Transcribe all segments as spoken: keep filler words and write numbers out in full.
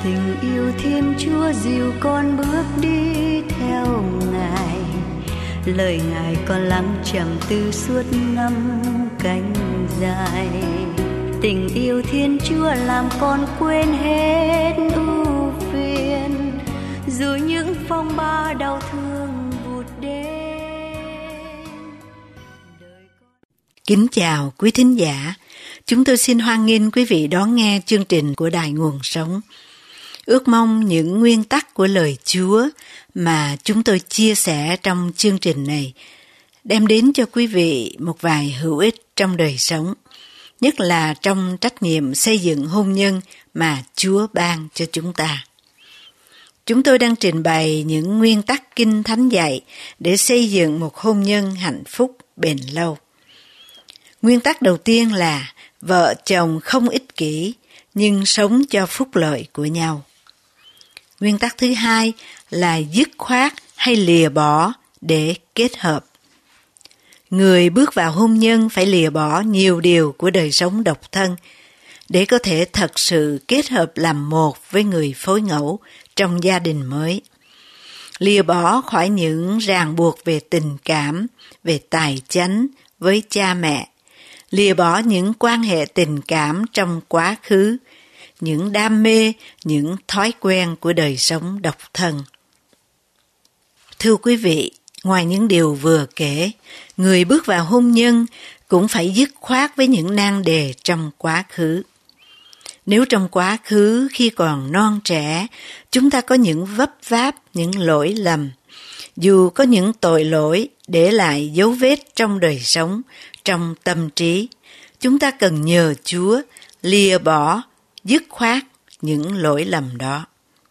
Tình yêu Thiên Chúa dìu con bước đi theo Ngài, lời Ngài con lắng trầm tư suốt năm cánh dài. Tình yêu Thiên Chúa làm con quên hết ưu phiền, dù những phong ba đau thương vụt đến. Kính chào quý thính giả, chúng tôi xin hoan nghênh quý vị đón nghe chương trình của Đài Nguồn Sống. Ước mong những nguyên tắc của lời Chúa mà chúng tôi chia sẻ trong chương trình này đem đến cho quý vị một vài hữu ích trong đời sống, nhất là trong trách nhiệm xây dựng hôn nhân mà Chúa ban cho chúng ta. Chúng tôi đang trình bày những nguyên tắc Kinh Thánh dạy để xây dựng một hôn nhân hạnh phúc bền lâu. Nguyên tắc đầu tiên là vợ chồng không ích kỷ nhưng sống cho phúc lợi của nhau. Nguyên tắc thứ hai là dứt khoát hay lìa bỏ để kết hợp. Người bước vào hôn nhân phải lìa bỏ nhiều điều của đời sống độc thân để có thể thật sự kết hợp làm một với người phối ngẫu trong gia đình mới. Lìa bỏ khỏi những ràng buộc về tình cảm, về tài chánh với cha mẹ. Lìa bỏ những quan hệ tình cảm trong quá khứ, những đam mê, những thói quen của đời sống độc thân. Thưa quý vị, ngoài những điều vừa kể, người bước vào hôn nhân cũng phải dứt khoát với những nan đề trong quá khứ. Nếu trong quá khứ khi còn non trẻ, chúng ta có những vấp váp, những lỗi lầm, dù có những tội lỗi để lại dấu vết trong đời sống, trong tâm trí, chúng ta cần nhờ Chúa lìa bỏ, dứt khoát những lỗi lầm đó.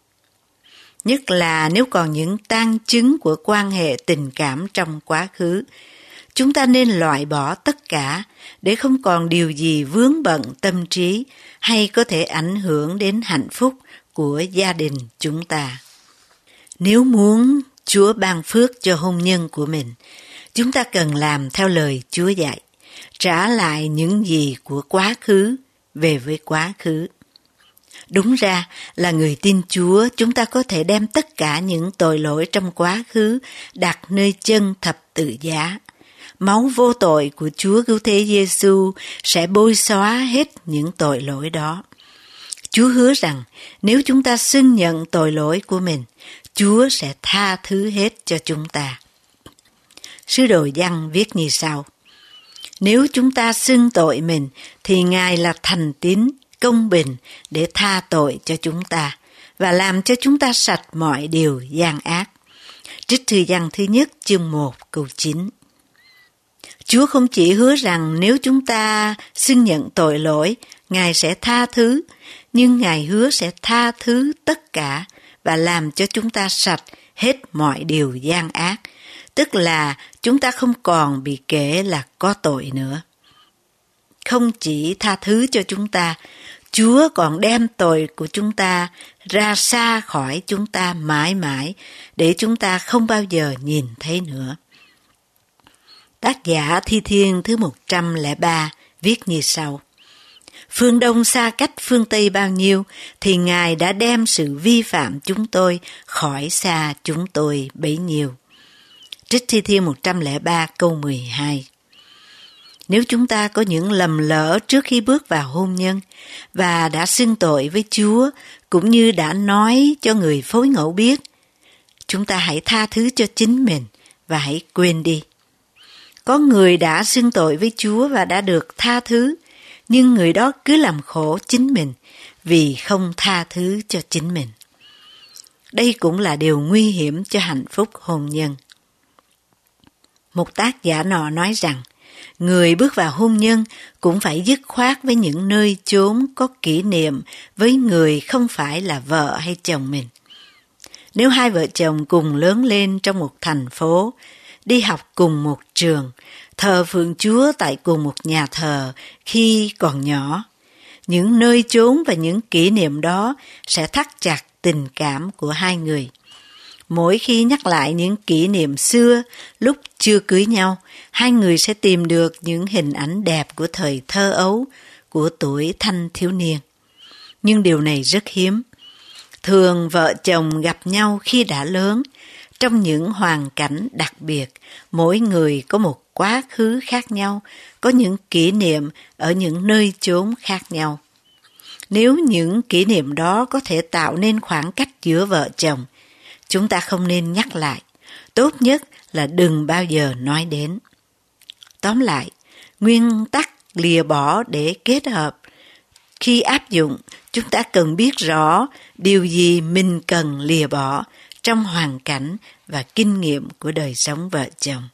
Nhất là nếu còn những tang chứng của quan hệ tình cảm trong quá khứ, chúng ta nên loại bỏ tất cả để không còn điều gì vướng bận tâm trí hay có thể ảnh hưởng đến hạnh phúc của gia đình chúng ta. Nếu muốn Chúa ban phước cho hôn nhân của mình, chúng ta cần làm theo lời Chúa dạy, trả lại những gì của quá khứ về với quá khứ. Đúng ra là người tin Chúa, chúng ta có thể đem tất cả những tội lỗi trong quá khứ đặt nơi chân thập tự giá. Máu vô tội của Chúa Cứu Thế Giêsu sẽ bôi xóa hết những tội lỗi đó. Chúa hứa rằng nếu chúng ta xưng nhận tội lỗi của mình, Chúa sẽ tha thứ hết cho chúng ta. Sứ đồ Giăng viết như sau: Nếu chúng ta xưng tội mình, thì Ngài là thành tín, công bình để tha tội cho chúng ta và làm cho chúng ta sạch mọi điều gian ác. Trích thư Giăng thứ nhất chương một câu chín. Chúa không chỉ hứa rằng nếu chúng ta xưng nhận tội lỗi, Ngài sẽ tha thứ, nhưng Ngài hứa sẽ tha thứ tất cả và làm cho chúng ta sạch hết mọi điều gian ác, tức là chúng ta không còn bị kể là có tội nữa. Không chỉ tha thứ cho chúng ta, Chúa còn đem tội của chúng ta ra xa khỏi chúng ta mãi mãi để chúng ta không bao giờ nhìn thấy nữa. Tác giả Thi Thiên thứ một trăm lẻ ba viết như sau: Phương Đông xa cách phương Tây bao nhiêu, thì Ngài đã đem sự vi phạm chúng tôi khỏi xa chúng tôi bấy nhiêu. Trích Thi Thiên một trăm lẻ ba câu mười hai. Nếu chúng ta có những lầm lỡ trước khi bước vào hôn nhân và đã xưng tội với Chúa, cũng như đã nói cho người phối ngẫu biết, chúng ta hãy tha thứ cho chính mình và hãy quên đi. Có người đã xưng tội với Chúa và đã được tha thứ, nhưng người đó cứ làm khổ chính mình vì không tha thứ cho chính mình. Đây cũng là điều nguy hiểm cho hạnh phúc hôn nhân. Một tác giả nọ nói rằng, người bước vào hôn nhân cũng phải dứt khoát với những nơi chốn có kỷ niệm với người không phải là vợ hay chồng mình. Nếu hai vợ chồng cùng lớn lên trong một thành phố, đi học cùng một trường, thờ phượng Chúa tại cùng một nhà thờ khi còn nhỏ, những nơi chốn và những kỷ niệm đó sẽ thắt chặt tình cảm của hai người. Mỗi khi nhắc lại những kỷ niệm xưa lúc chưa cưới nhau, hai người sẽ tìm được những hình ảnh đẹp của thời thơ ấu, của tuổi thanh thiếu niên. Nhưng điều này rất hiếm. Thường vợ chồng gặp nhau khi đã lớn, trong những hoàn cảnh đặc biệt, mỗi người có một quá khứ khác nhau, có những kỷ niệm ở những nơi chốn khác nhau. Nếu những kỷ niệm đó có thể tạo nên khoảng cách giữa vợ chồng, chúng ta không nên nhắc lại, tốt nhất là đừng bao giờ nói đến. Tóm lại, nguyên tắc lìa bỏ để kết hợp. Khi áp dụng, chúng ta cần biết rõ điều gì mình cần lìa bỏ trong hoàn cảnh và kinh nghiệm của đời sống vợ chồng.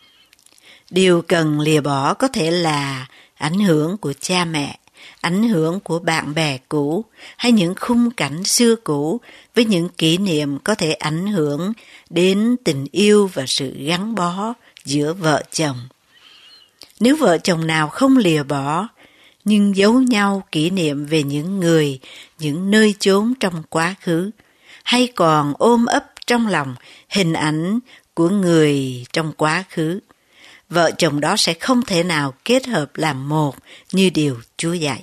Điều cần lìa bỏ có thể là ảnh hưởng của cha mẹ, ảnh hưởng của bạn bè cũ hay những khung cảnh xưa cũ với những kỷ niệm có thể ảnh hưởng đến tình yêu và sự gắn bó giữa vợ chồng. Nếu vợ chồng nào không lìa bỏ, nhưng giấu nhau kỷ niệm về những người, những nơi chốn trong quá khứ, hay còn ôm ấp trong lòng hình ảnh của người trong quá khứ, vợ chồng đó sẽ không thể nào kết hợp làm một như điều Chúa dạy.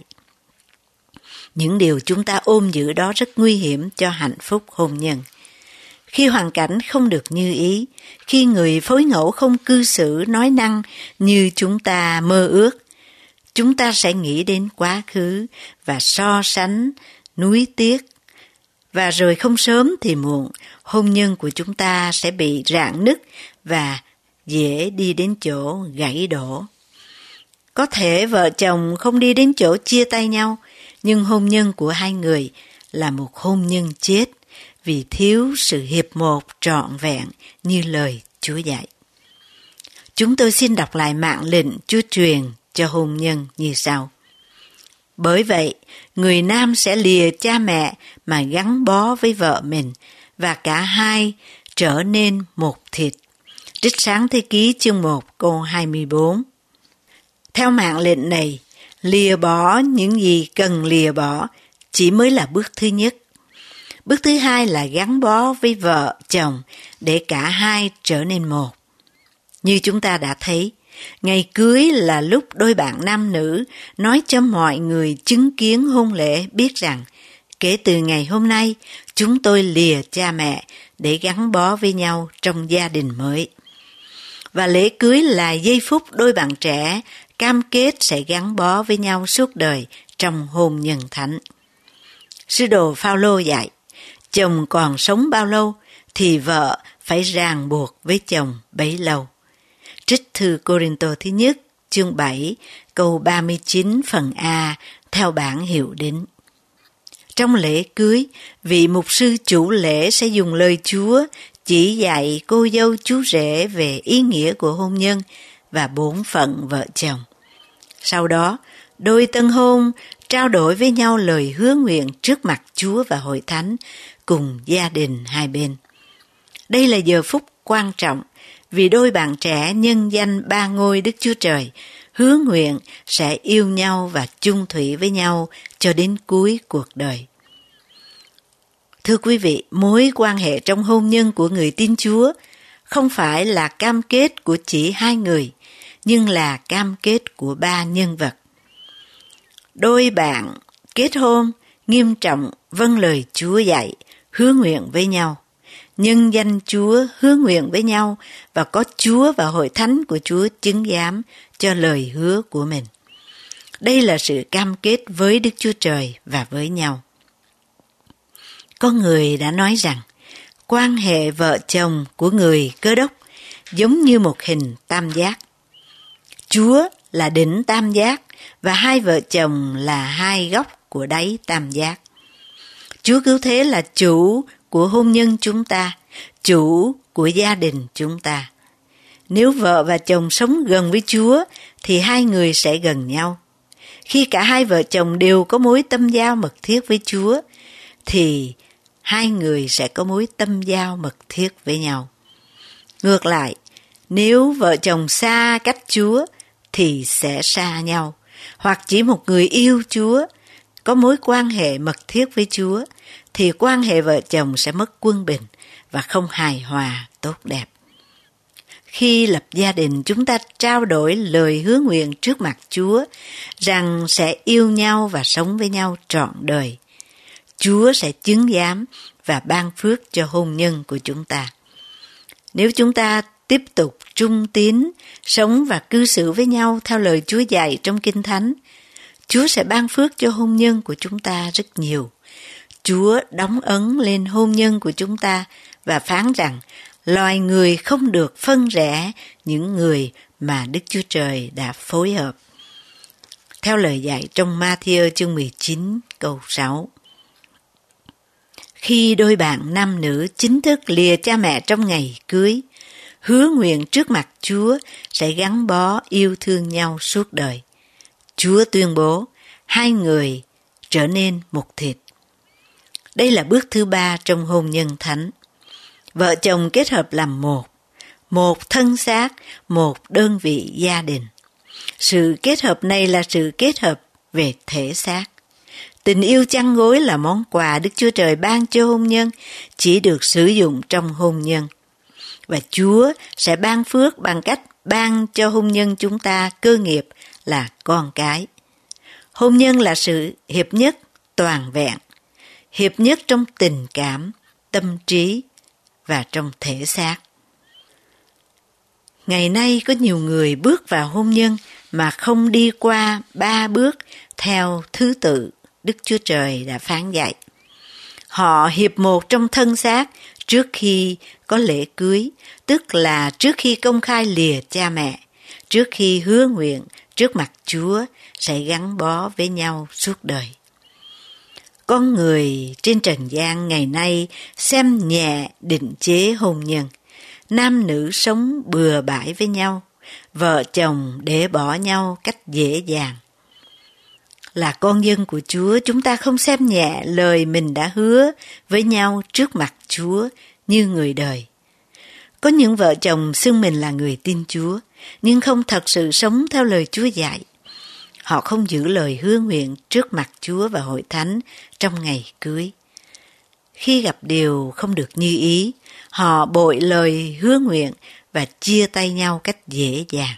Những điều chúng ta ôm giữ đó rất nguy hiểm cho hạnh phúc hôn nhân. Khi hoàn cảnh không được như ý, khi người phối ngẫu không cư xử nói năng như chúng ta mơ ước, chúng ta sẽ nghĩ đến quá khứ và so sánh, nuối tiếc. Và rồi không sớm thì muộn, hôn nhân của chúng ta sẽ bị rạn nứt và dễ đi đến chỗ gãy đổ. Có thể vợ chồng không đi đến chỗ chia tay nhau, nhưng hôn nhân của hai người là một hôn nhân chết vì thiếu sự hiệp một trọn vẹn như lời Chúa dạy. Chúng tôi xin đọc lại mạng lệnh Chúa truyền cho hôn nhân như sau. Bởi vậy, người nam sẽ lìa cha mẹ mà gắn bó với vợ mình, và cả hai trở nên một thịt. Trích Sáng Thế Ký chương một câu hai mươi bốn. Theo mạng lệnh này, lìa bỏ những gì cần lìa bỏ chỉ mới là bước thứ nhất. Bước thứ hai là gắn bó với vợ, chồng để cả hai trở nên một. Như chúng ta đã thấy, ngày cưới là lúc đôi bạn nam nữ nói cho mọi người chứng kiến hôn lễ biết rằng kể từ ngày hôm nay chúng tôi lìa cha mẹ để gắn bó với nhau trong gia đình mới. Và lễ cưới là giây phút đôi bạn trẻ cam kết sẽ gắn bó với nhau suốt đời trong hôn nhân thánh. Sứ đồ Phao-lô dạy, chồng còn sống bao lâu thì vợ phải ràng buộc với chồng bấy lâu. Trích thư Cô-rinh-tô thứ nhất, chương bảy, câu ba mươi chín phần A, theo bản hiệu đính. Trong lễ cưới, vị mục sư chủ lễ sẽ dùng lời Chúa chỉ dạy cô dâu chú rể về ý nghĩa của hôn nhân và bổn phận vợ chồng. Sau đó, đôi tân hôn trao đổi với nhau lời hứa nguyện trước mặt Chúa và hội thánh cùng gia đình hai bên. Đây là giờ phút quan trọng vì đôi bạn trẻ nhân danh ba ngôi Đức Chúa Trời hứa nguyện sẽ yêu nhau và chung thủy với nhau cho đến cuối cuộc đời. Thưa quý vị, mối quan hệ trong hôn nhân của người tin Chúa không phải là cam kết của chỉ hai người, nhưng là cam kết của ba nhân vật. Đôi bạn kết hôn nghiêm trọng vâng lời Chúa dạy, hứa nguyện với nhau. Nhân danh Chúa hứa nguyện với nhau và có Chúa và hội thánh của Chúa chứng giám cho lời hứa của mình. Đây là sự cam kết với Đức Chúa Trời và với nhau. Có người đã nói rằng quan hệ vợ chồng của người Cơ Đốc giống như một hình tam giác. Chúa là đỉnh tam giác và hai vợ chồng là hai góc của đáy tam giác. Chúa Cứu Thế là chủ của hôn nhân chúng ta, chủ của gia đình chúng ta. Nếu vợ và chồng sống gần với Chúa thì hai người sẽ gần nhau. Khi cả hai vợ chồng đều có mối tâm giao mật thiết với Chúa thì hai người sẽ có mối tâm giao mật thiết với nhau. Ngược lại, nếu vợ chồng xa cách Chúa thì sẽ xa nhau, hoặc chỉ một người yêu Chúa, có mối quan hệ mật thiết với Chúa, thì quan hệ vợ chồng sẽ mất quân bình và không hài hòa tốt đẹp. Khi lập gia đình, chúng ta trao đổi lời hứa nguyện trước mặt Chúa rằng sẽ yêu nhau và sống với nhau trọn đời. Chúa sẽ chứng giám và ban phước cho hôn nhân của chúng ta. Nếu chúng ta tiếp tục trung tín, sống và cư xử với nhau theo lời Chúa dạy trong Kinh Thánh, Chúa sẽ ban phước cho hôn nhân của chúng ta rất nhiều. Chúa đóng ấn lên hôn nhân của chúng ta và phán rằng loài người không được phân rẽ những người mà Đức Chúa Trời đã phối hợp. Theo lời dạy trong Ma-thi-ơ chương mười chín câu sáu. Khi đôi bạn nam nữ chính thức lìa cha mẹ trong ngày cưới, hứa nguyện trước mặt Chúa sẽ gắn bó yêu thương nhau suốt đời. Chúa tuyên bố hai người trở nên một thịt. Đây là bước thứ ba trong hôn nhân thánh. Vợ chồng kết hợp làm một, một thân xác, một đơn vị gia đình. Sự kết hợp này là sự kết hợp về thể xác. Tình yêu chăn gối là món quà Đức Chúa Trời ban cho hôn nhân, chỉ được sử dụng trong hôn nhân. Và Chúa sẽ ban phước bằng cách ban cho hôn nhân chúng ta cơ nghiệp là con cái. Hôn nhân là sự hiệp nhất toàn vẹn, hiệp nhất trong tình cảm, tâm trí và trong thể xác. Ngày nay có nhiều người bước vào hôn nhân mà không đi qua ba bước theo thứ tự Đức Chúa Trời đã phán dạy. Họ hiệp một trong thân xác trước khi có lễ cưới, tức là trước khi công khai lìa cha mẹ, trước khi hứa nguyện trước mặt Chúa sẽ gắn bó với nhau suốt đời. Con người trên trần gian ngày nay xem nhẹ định chế hôn nhân. Nam nữ sống bừa bãi với nhau, vợ chồng để bỏ nhau cách dễ dàng. Là con dân của Chúa, chúng ta không xem nhẹ lời mình đã hứa với nhau trước mặt Chúa như người đời. Có những vợ chồng xưng mình là người tin Chúa, nhưng không thật sự sống theo lời Chúa dạy. Họ không giữ lời hứa nguyện trước mặt Chúa và hội thánh trong ngày cưới. Khi gặp điều không được như ý, họ bội lời hứa nguyện và chia tay nhau cách dễ dàng.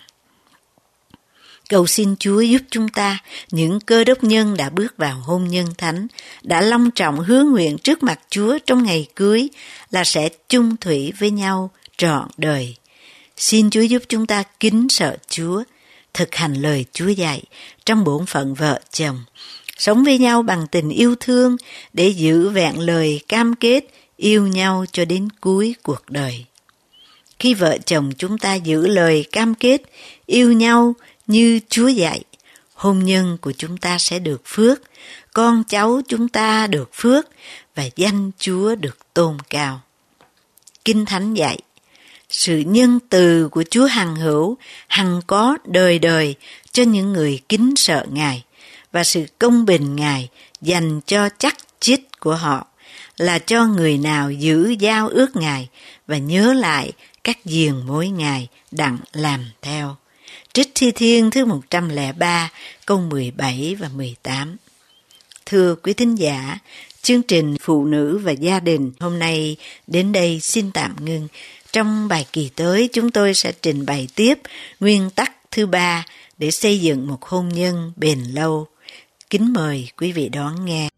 Cầu xin Chúa giúp chúng ta, những cơ đốc nhân đã bước vào hôn nhân thánh, đã long trọng hứa nguyện trước mặt Chúa trong ngày cưới là sẽ chung thủy với nhau trọn đời. Xin Chúa giúp chúng ta kính sợ Chúa, thực hành lời Chúa dạy trong bổn phận vợ chồng, sống với nhau bằng tình yêu thương để giữ vẹn lời cam kết yêu nhau cho đến cuối cuộc đời. Khi vợ chồng chúng ta giữ lời cam kết yêu nhau như Chúa dạy, hôn nhân của chúng ta sẽ được phước, con cháu chúng ta được phước và danh Chúa được tôn cao. Kinh Thánh dạy, sự nhân từ của Chúa hằng hữu, hằng có đời đời cho những người kính sợ Ngài, và sự công bình Ngài dành cho chắc chít của họ là cho người nào giữ giao ước Ngài và nhớ lại các diền mối Ngài đặng làm theo. Trích Thi Thiên thứ một trăm lẻ ba, câu mười bảy và mười tám. Thưa quý thính giả, chương trình Phụ nữ và gia đình hôm nay đến đây xin tạm ngưng. Trong bài kỳ tới, chúng tôi sẽ trình bày tiếp nguyên tắc thứ ba để xây dựng một hôn nhân bền lâu. Kính mời quý vị đón nghe.